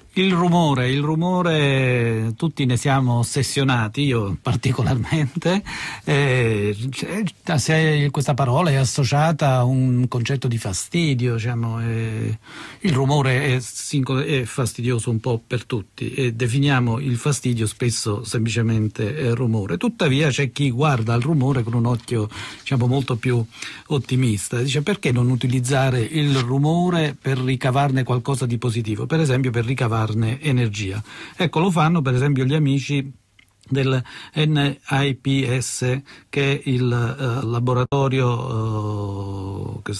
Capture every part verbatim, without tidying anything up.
Il rumore, il rumore, tutti ne siamo ossessionati, io particolarmente. Eh, se questa parola è associata a un concetto di fastidio, diciamo, eh, il rumore è, è fastidioso un po' per tutti e definiamo il fastidio spesso semplicemente eh, rumore. Tuttavia c'è chi guarda al rumore con un occhio, diciamo, molto più ottimista. Dice: perché non utilizzare il rumore per ricavarne qualcosa di positivo? Per esempio per ricavarne energia. Ecco, lo fanno per esempio gli amici del N I P S, che è il uh, laboratorio uh, che,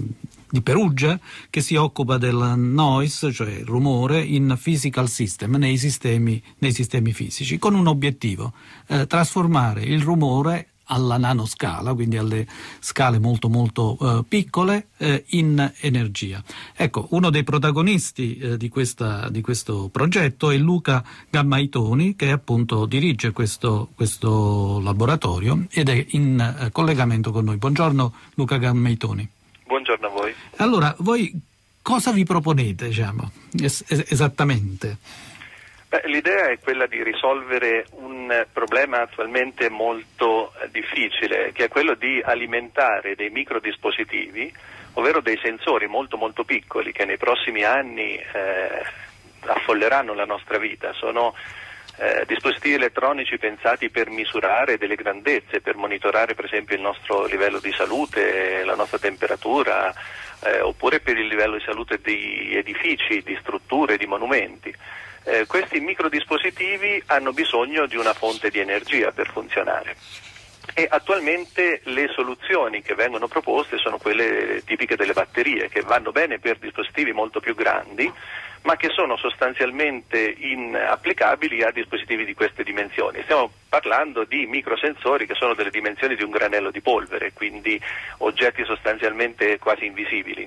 di Perugia, che si occupa del noise, cioè il rumore, in physical system, nei sistemi, nei sistemi fisici, con un obiettivo: eh, trasformare il rumore alla nanoscala, quindi alle scale molto molto eh, piccole, eh, in energia. Ecco, uno dei protagonisti eh, di, questa, di questo progetto è Luca Gammaitoni, che appunto dirige questo, questo laboratorio ed è in eh, collegamento con noi. Buongiorno Luca Gammaitoni. Buongiorno a voi. Allora, voi cosa vi proponete, diciamo, es- es- esattamente? Beh, l'idea è quella di risolvere un problema attualmente molto eh, difficile, che è quello di alimentare dei microdispositivi, ovvero dei sensori molto molto piccoli che nei prossimi anni eh, affolleranno la nostra vita. Sono eh, dispositivi elettronici pensati per misurare delle grandezze, per monitorare per esempio il nostro livello di salute, la nostra temperatura, eh, oppure per il livello di salute di edifici, di strutture, di monumenti. Eh, questi microdispositivi hanno bisogno di una fonte di energia per funzionare e attualmente le soluzioni che vengono proposte sono quelle tipiche delle batterie, che vanno bene per dispositivi molto più grandi, ma che sono sostanzialmente inapplicabili a dispositivi di queste dimensioni. Stiamo parlando di microsensori che sono delle dimensioni di un granello di polvere, quindi oggetti sostanzialmente quasi invisibili.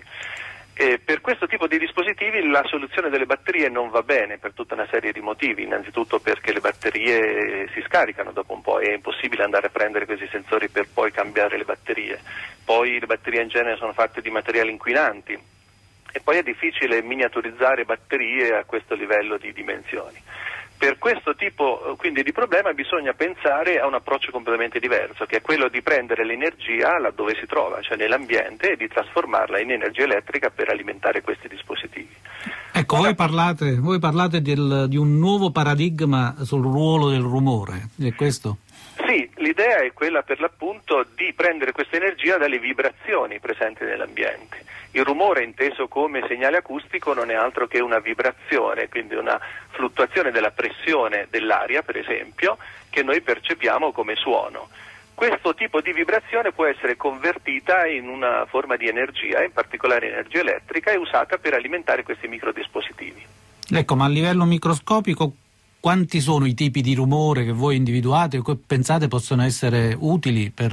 E per questo tipo di dispositivi la soluzione delle batterie non va bene per tutta una serie di motivi. Innanzitutto perché le batterie si scaricano dopo un po' e è impossibile andare a prendere questi sensori per poi cambiare le batterie. Poi le batterie in genere sono fatte di materiali inquinanti e poi è difficile miniaturizzare batterie a questo livello di dimensioni. Per questo tipo quindi di problema bisogna pensare a un approccio completamente diverso, che è quello di prendere l'energia laddove si trova, cioè nell'ambiente, e di trasformarla in energia elettrica per alimentare questi dispositivi. Ecco, Ora, voi parlate, voi parlate del, di un nuovo paradigma sul ruolo del rumore, è questo? Sì, l'idea è quella per l'appunto di prendere questa energia dalle vibrazioni presenti nell'ambiente. Il rumore, inteso come segnale acustico, non è altro che una vibrazione, quindi una fluttuazione della pressione dell'aria, per esempio, che noi percepiamo come suono. Questo tipo di vibrazione può essere convertita in una forma di energia, in particolare energia elettrica, e usata per alimentare questi microdispositivi. Ecco, ma a livello microscopico quanti sono i tipi di rumore che voi individuate o che pensate possono essere utili per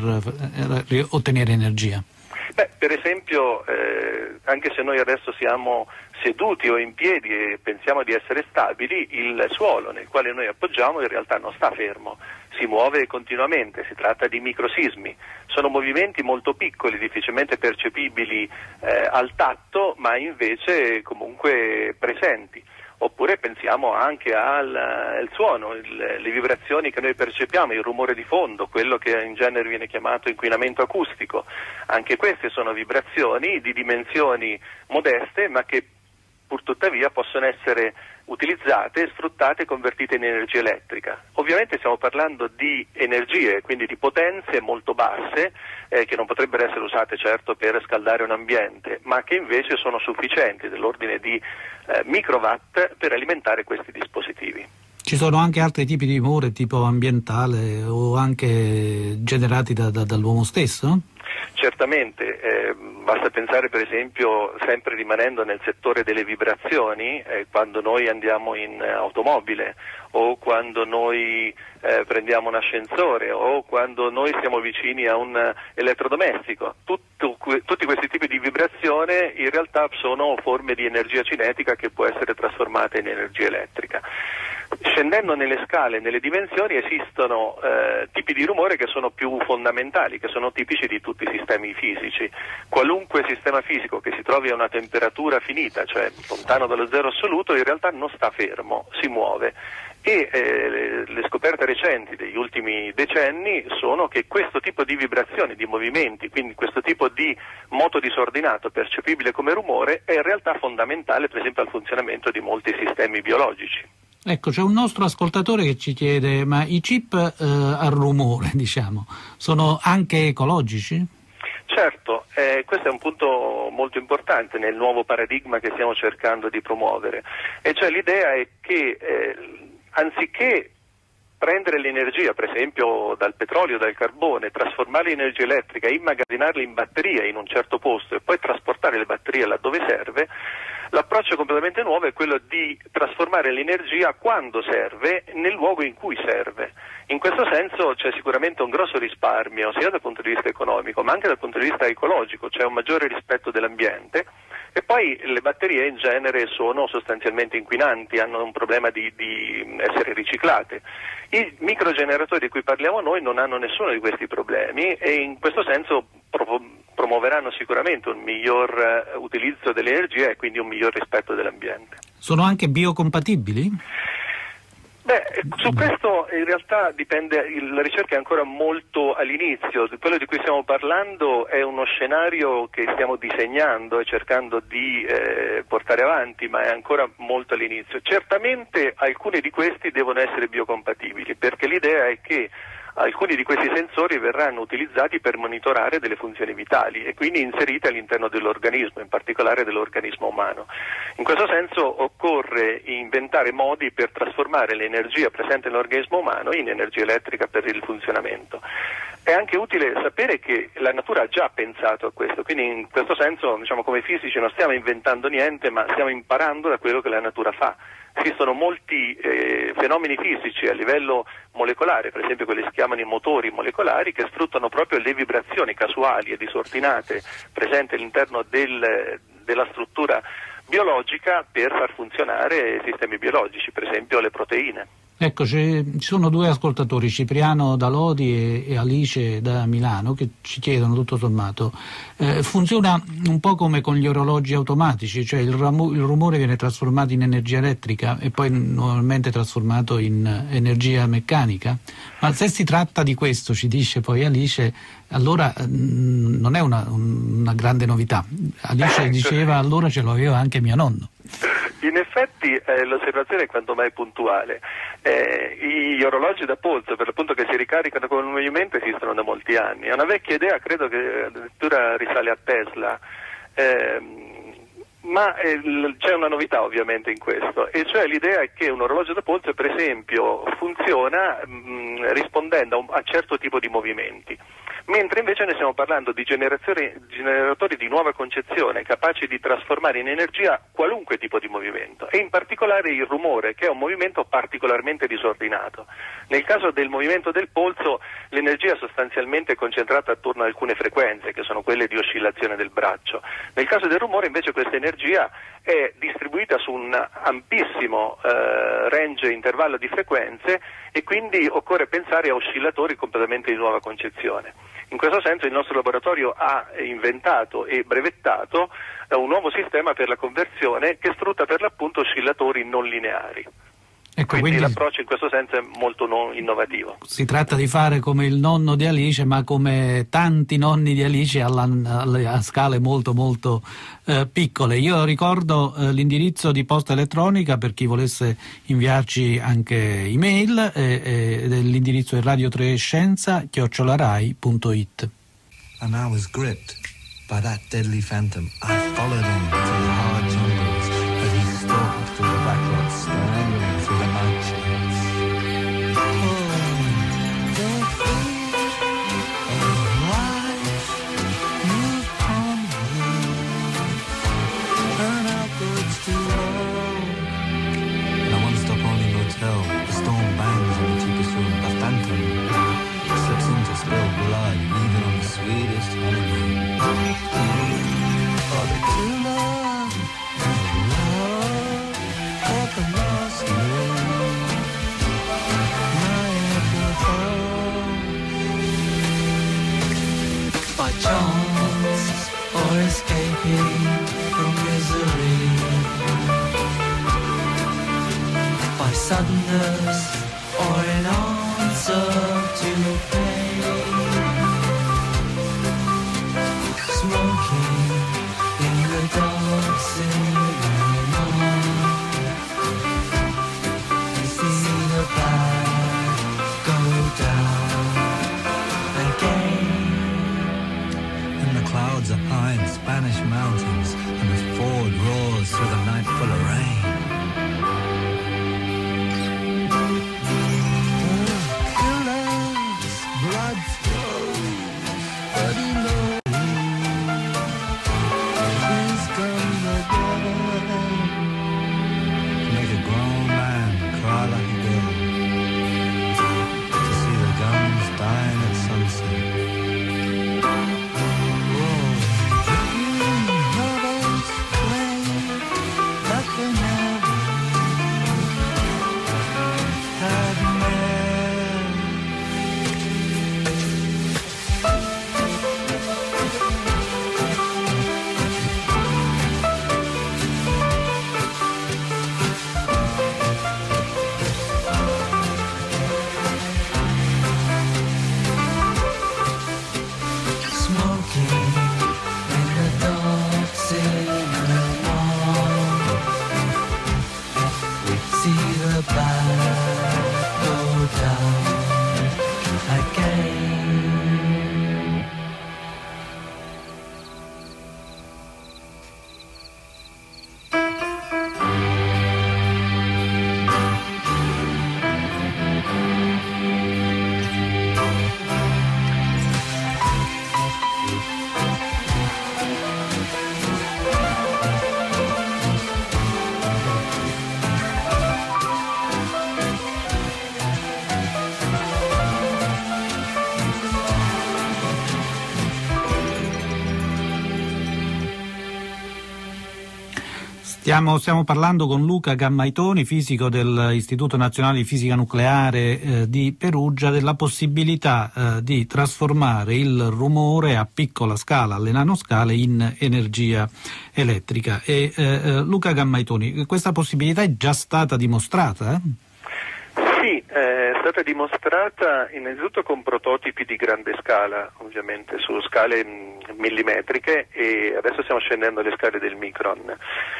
eh, ottenere energia? Beh, per esempio, eh, anche se noi adesso siamo seduti o in piedi e pensiamo di essere stabili, il suolo nel quale noi appoggiamo in realtà non sta fermo, si muove continuamente, si tratta di microsismi, sono movimenti molto piccoli, difficilmente percepibili eh, al tatto, ma invece comunque presenti. Oppure pensiamo anche al, al suono, il, le vibrazioni che noi percepiamo, il rumore di fondo, quello che in genere viene chiamato inquinamento acustico. Anche queste sono vibrazioni di dimensioni modeste, ma che purtuttavia possono essere utilizzate, sfruttate e convertite in energia elettrica. Ovviamente stiamo parlando di energie, quindi di potenze molto basse, eh, che non potrebbero essere usate certo per scaldare un ambiente, ma che invece sono sufficienti, dell'ordine di eh, microwatt, per alimentare questi dispositivi. Ci sono anche altri tipi di rumore, tipo ambientale o anche generati da, da, dall'uomo stesso? Certamente, eh, basta pensare per esempio, sempre rimanendo nel settore delle vibrazioni, eh, quando noi andiamo in automobile o quando noi eh, prendiamo un ascensore o quando noi siamo vicini a un elettrodomestico. Tutto, tutti questi tipi di vibrazione in realtà sono forme di energia cinetica che può essere trasformata in energia elettrica. Scendendo nelle scale, nelle dimensioni, esistono eh, tipi di rumore che sono più fondamentali, che sono tipici di tutti i sistemi fisici. Qualunque sistema fisico che si trovi a una temperatura finita, cioè lontano dallo zero assoluto, in realtà non sta fermo, si muove. E eh, le, le scoperte recenti degli ultimi decenni sono che questo tipo di vibrazioni, di movimenti, quindi questo tipo di moto disordinato percepibile come rumore, è in realtà fondamentale, per esempio, al funzionamento di molti sistemi biologici. Ecco, c'è un nostro ascoltatore che ci chiede, ma i chip eh, a rumore, diciamo, sono anche ecologici? Certo, eh, questo è un punto molto importante nel nuovo paradigma che stiamo cercando di promuovere, e cioè l'idea è che eh, anziché prendere l'energia, per esempio dal petrolio, dal carbone, trasformarla in energia elettrica, immagazzinarla in batteria in un certo posto e poi trasportare le batterie laddove serve, l'approccio completamente nuovo è quello di trasformare l'energia quando serve, nel luogo in cui serve. In questo senso c'è sicuramente un grosso risparmio, sia dal punto di vista economico, ma anche dal punto di vista ecologico, c'è un maggiore rispetto dell'ambiente. E poi le batterie in genere sono sostanzialmente inquinanti, hanno un problema di, di essere riciclate. I microgeneratori di cui parliamo noi non hanno nessuno di questi problemi e in questo senso pro- promuoveranno sicuramente un miglior uh, utilizzo dell'energia e quindi un miglior rispetto dell'ambiente. Sono anche biocompatibili? Beh, su questo in realtà dipende, la ricerca è ancora molto all'inizio, quello di cui stiamo parlando è uno scenario che stiamo disegnando e cercando di eh, portare avanti, ma è ancora molto all'inizio. Certamente alcuni di questi devono essere biocompatibili, perché l'idea è che alcuni di questi sensori verranno utilizzati per monitorare delle funzioni vitali e quindi inseriti all'interno dell'organismo, in particolare dell'organismo umano. In questo senso occorre inventare modi per trasformare l'energia presente nell'organismo umano in energia elettrica per il funzionamento. È anche utile sapere che la natura ha già pensato a questo, quindi in questo senso, diciamo, come fisici non stiamo inventando niente, ma stiamo imparando da quello che la natura fa. Esistono molti eh, fenomeni fisici a livello molecolare, per esempio quelli che si chiamano i motori molecolari, che sfruttano proprio le vibrazioni casuali e disordinate presenti all'interno del, della struttura biologica per far funzionare sistemi biologici, per esempio le proteine. Ecco, ci sono due ascoltatori, Cipriano da Lodi e, e Alice da Milano, che ci chiedono tutto sommato. Eh, funziona un po' come con gli orologi automatici, cioè il, ramu- il rumore viene trasformato in energia elettrica e poi nuovamente trasformato in energia meccanica? Ma se si tratta di questo, ci dice poi Alice, allora mh, non è una, una grande novità. Alice diceva allora ce lo aveva anche mio nonno. In effetti eh, l'osservazione è quanto mai puntuale. Eh, gli orologi da polso, per l'appunto, che si ricaricano con un movimento esistono da molti anni. È una vecchia idea, credo che addirittura risale a Tesla. Eh, ma eh, c'è una novità ovviamente in questo, e cioè l'idea è che un orologio da polso, per esempio, funziona mh, rispondendo a un a certo tipo di movimenti. Mentre invece ne stiamo parlando di generatori, generatori di nuova concezione capaci di trasformare in energia qualunque tipo di movimento e in particolare il rumore, che è un movimento particolarmente disordinato. Nel caso del movimento del polso l'energia sostanzialmente è concentrata attorno a alcune frequenze, che sono quelle di oscillazione del braccio. Nel caso del rumore invece questa energia è distribuita su un ampissimo eh, range, intervallo di frequenze, e quindi occorre pensare a oscillatori completamente di nuova concezione. In questo senso il nostro laboratorio ha inventato e brevettato eh, un nuovo sistema per la conversione che sfrutta per l'appunto oscillatori non lineari. Ecco, quindi, quindi l'approccio in questo senso è molto non innovativo. Si tratta di fare come il nonno di Alice, ma come tanti nonni di Alice alla, alla, a scale molto molto eh, piccole. Io ricordo eh, l'indirizzo di posta elettronica per chi volesse inviarci anche email, eh, eh, l'indirizzo è radio tre scienza chiocciola rai punto it. And I was gripped by that deadly phantom. I followed him to the hard jungles, but he stalked through the backlots, scrambling through the night shades. Oh, the feet of life move onward, and outwards to love. In a one-stop only motel, the storm bangs on the cheapest room. The phantom slips in to spill blood, even on the sweetest honeymoon. Oh, the true love suddenness or an answer to pain. Smoking in the dark cinema, you see the bad go down again. And the clouds are high in Spanish mountains, and the Ford roars through the night full of rain. Stiamo, stiamo parlando con Luca Gammaitoni, fisico dell'Istituto Nazionale di Fisica Nucleare eh, di Perugia, della possibilità eh, di trasformare il rumore a piccola scala, alle nanoscale, in energia elettrica. E, eh, Luca Gammaitoni, questa possibilità è già stata dimostrata? Eh? Sì, è stata dimostrata innanzitutto con prototipi di grande scala, ovviamente su scale millimetriche, e adesso stiamo scendendo alle scale del micron.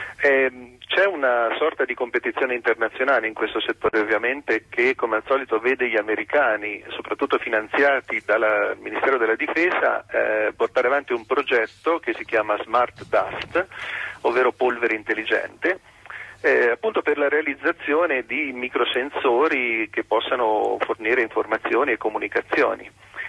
Eh, c'è una sorta di competizione internazionale in questo settore, ovviamente, che come al solito vede gli americani, soprattutto finanziati dal Ministero della Difesa, eh, portare avanti un progetto che si chiama Smart Dust, ovvero polvere intelligente, Eh, appunto per la realizzazione di microsensori che possano fornire informazioni e comunicazioni.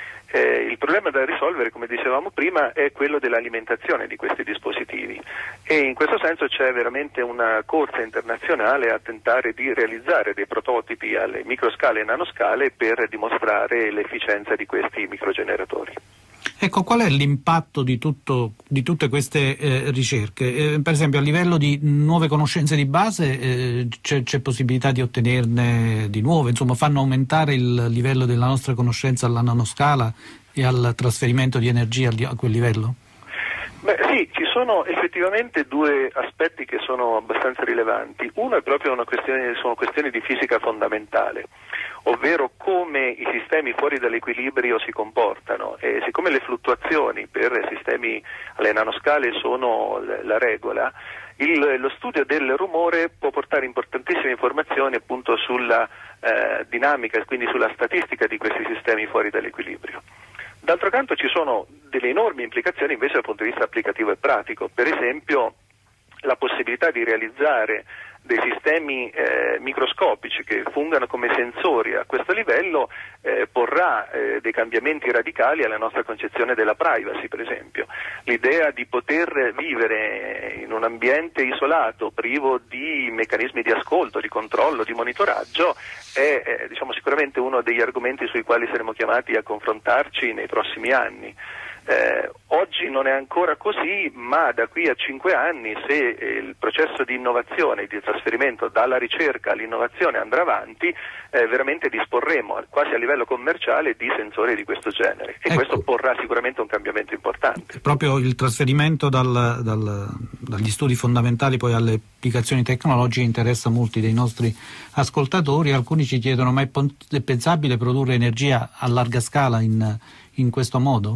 Eh, il problema da risolvere, come dicevamo prima, è quello dell'alimentazione di questi dispositivi, e in questo senso c'è veramente una corsa internazionale a tentare di realizzare dei prototipi alle microscale e nanoscale per dimostrare l'efficienza di questi microgeneratori. Ecco, qual è l'impatto di, tutto, di tutte queste eh, ricerche? Eh, per esempio, a livello di nuove conoscenze di base eh, c'è, c'è possibilità di ottenerne di nuove, insomma fanno aumentare il livello della nostra conoscenza alla nanoscala e al trasferimento di energia a quel livello? Beh sì, ci sono effettivamente due aspetti che sono abbastanza rilevanti. Uno è proprio una questione, sono questioni di fisica fondamentale, ovvero come i sistemi fuori dall'equilibrio si comportano, e siccome le fluttuazioni per sistemi alle nanoscale sono la regola, il, lo studio del rumore può portare importantissime informazioni appunto sulla eh, dinamica e quindi sulla statistica di questi sistemi fuori dall'equilibrio. D'altro canto ci sono delle enormi implicazioni invece dal punto di vista applicativo e pratico, per esempio la possibilità di realizzare dei sistemi eh, microscopici che fungano come sensori a questo livello eh, porrà eh, dei cambiamenti radicali alla nostra concezione della privacy, per esempio. L'idea di poter vivere in un ambiente isolato, privo di meccanismi di ascolto, di controllo, di monitoraggio è eh, diciamo, sicuramente uno degli argomenti sui quali saremo chiamati a confrontarci nei prossimi anni. Eh, oggi non è ancora così, ma da qui a cinque anni, se eh, il processo di innovazione, di trasferimento dalla ricerca all'innovazione andrà avanti, eh, veramente disporremo quasi a livello commerciale di sensori di questo genere, e ecco, questo porrà sicuramente un cambiamento importante. Proprio il trasferimento dal, dal, dagli studi fondamentali poi alle applicazioni tecnologiche interessa molti dei nostri ascoltatori. Alcuni ci chiedono: ma è, è pensabile produrre energia a larga scala in, in questo modo?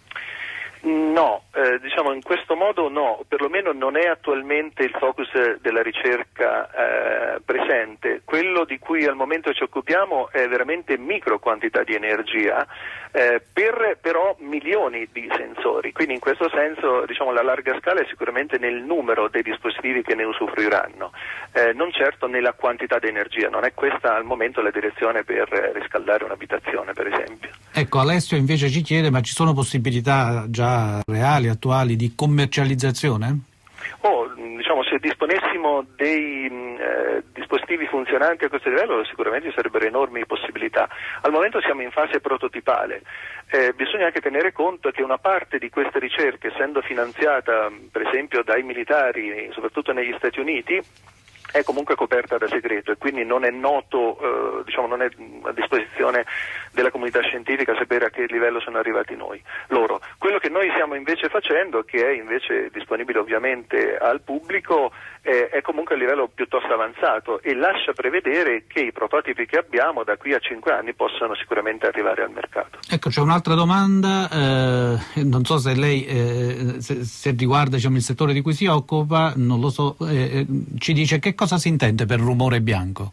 No, eh, diciamo in questo modo no, perlomeno non è attualmente il focus della ricerca eh, presente. Quello di cui al momento ci occupiamo è veramente micro quantità di energia, eh, per però milioni di sensori, quindi in questo senso diciamo la larga scala è sicuramente nel numero dei dispositivi che ne usufruiranno, eh, non certo nella quantità di energia. Non è questa al momento la direzione per riscaldare un'abitazione, per esempio. Ecco, Alessio invece ci chiede: ma ci sono possibilità già reali, attuali, di commercializzazione? Oh, diciamo, se disponessimo dei eh, dispositivi funzionanti a questo livello, sicuramente ci sarebbero enormi possibilità. Al momento siamo in fase prototipale. Eh, bisogna anche tenere conto che una parte di queste ricerche, essendo finanziata per esempio dai militari, soprattutto negli Stati Uniti, è comunque coperta da segreto, e quindi non è noto, eh, diciamo non è a disposizione della comunità scientifica sapere a che livello sono arrivati noi loro. Quello che noi stiamo invece facendo, che è invece disponibile ovviamente al pubblico, eh, è comunque a livello piuttosto avanzato e lascia prevedere che i prototipi che abbiamo da qui a cinque anni possano sicuramente arrivare al mercato. Ecco, c'è un'altra domanda, eh, non so se lei eh, se, se riguarda diciamo, il settore di cui si occupa, non lo so, eh, ci dice: che cosa si intende per rumore bianco?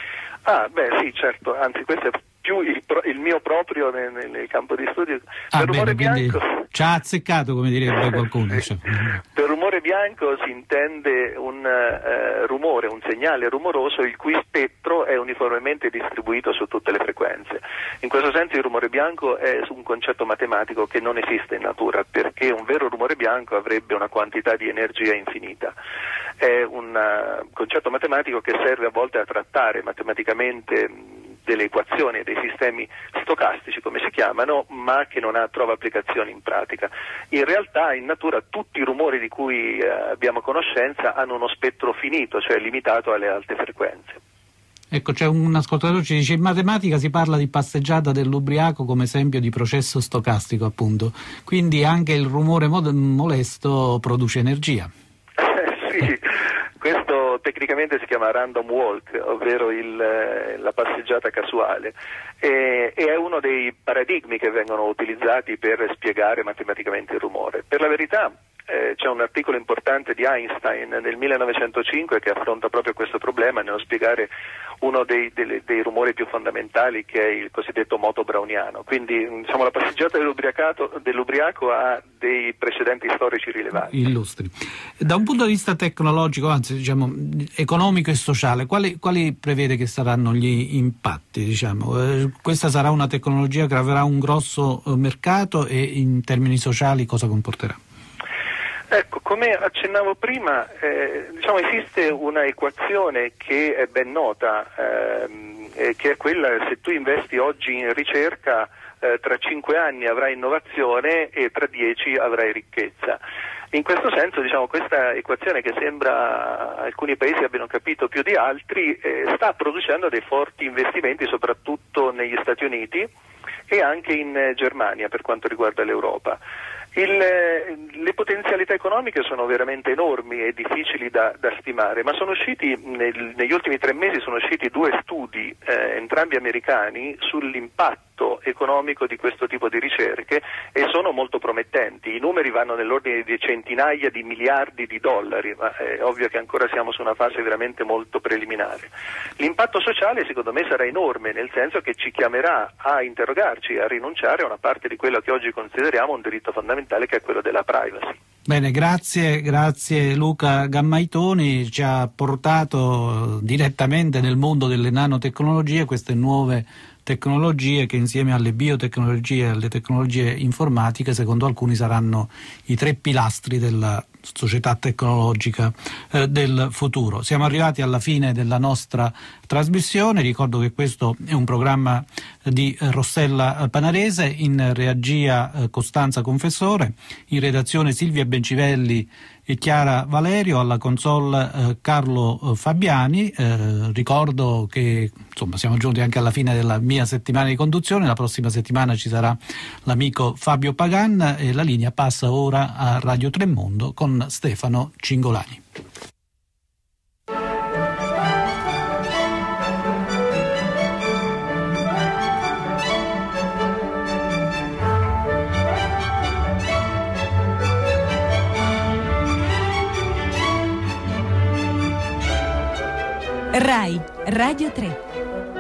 Ah, beh sì, certo, anzi questo è più il, pro, il mio proprio nel, nel campo di studio. Ah, per rumore bene, bianco ci ha azzeccato, come direbbe qualcuno. Sì. Per rumore bianco si intende un uh, rumore, un segnale rumoroso il cui spettro è uniformemente distribuito su tutte le frequenze. In questo senso il rumore bianco è un concetto matematico che non esiste in natura, perché un vero rumore bianco avrebbe una quantità di energia infinita. È un uh, concetto matematico che serve a volte a trattare matematicamente delle equazioni e dei sistemi stocastici, come si chiamano, ma che non ha, trova applicazioni in pratica. In realtà in natura tutti i rumori di cui eh, abbiamo conoscenza hanno uno spettro finito, cioè limitato alle alte frequenze. Ecco, c'è un ascoltatore che ci dice: in matematica si parla di passeggiata dell'ubriaco come esempio di processo stocastico, appunto, quindi anche il rumore mod- molesto produce energia. Sì, questo tecnicamente si chiama random walk, ovvero il, la passeggiata casuale, e, e è uno dei paradigmi che vengono utilizzati per spiegare matematicamente il rumore. Per la verità eh, c'è un articolo importante di Einstein nel millenovecentocinque che affronta proprio questo problema nello spiegare uno dei, dei, dei rumori più fondamentali, che è il cosiddetto moto browniano. Quindi diciamo, la passeggiata dell'ubriacato, dell'ubriaco ha dei precedenti storici rilevanti. Illustri. Da un punto di vista tecnologico, anzi diciamo economico e sociale, quali, quali prevede che saranno gli impatti? Diciamo? Eh, questa sarà una tecnologia che avrà un grosso eh, mercato, e in termini sociali cosa comporterà? Ecco, come accennavo prima, eh, diciamo esiste una equazione che è ben nota, ehm, eh, che è quella: se tu investi oggi in ricerca, eh, tra cinque anni avrai innovazione e tra dieci avrai ricchezza. In questo senso, diciamo, questa equazione, che sembra alcuni paesi abbiano capito più di altri, eh, sta producendo dei forti investimenti soprattutto negli Stati Uniti e anche in eh, Germania per quanto riguarda l'Europa. Il, le potenzialità economiche sono veramente enormi e difficili da, da stimare, ma sono usciti nel, negli ultimi tre mesi sono usciti due studi, eh, entrambi americani, sull'impatto economico di questo tipo di ricerche, e sono molto promettenti. I numeri vanno nell'ordine di centinaia di miliardi di dollari, ma è ovvio che ancora siamo su una fase veramente molto preliminare. L'impatto sociale secondo me sarà enorme, nel senso che ci chiamerà a interrogarci, a rinunciare a una parte di quello che oggi consideriamo un diritto fondamentale, che è quello della privacy. Bene, grazie, grazie Luca Gammaitoni, ci ha portato direttamente nel mondo delle nanotecnologie, queste nuove tecnologie che insieme alle biotecnologie e alle tecnologie informatiche secondo alcuni saranno i tre pilastri della società tecnologica eh, del futuro. Siamo arrivati alla fine della nostra trasmissione. Ricordo che questo è un programma di eh, Rossella Panarese, in regia eh, Costanza Confessore, in redazione Silvia Bencivelli e Chiara Valerio, alla console eh, Carlo eh, Fabiani. Eh, ricordo che insomma siamo giunti anche alla fine della mia settimana di conduzione. La prossima settimana ci sarà l'amico Fabio Pagan e la linea passa ora a Radio Tremondo con Stefano Cingolani. Rai Radio tre.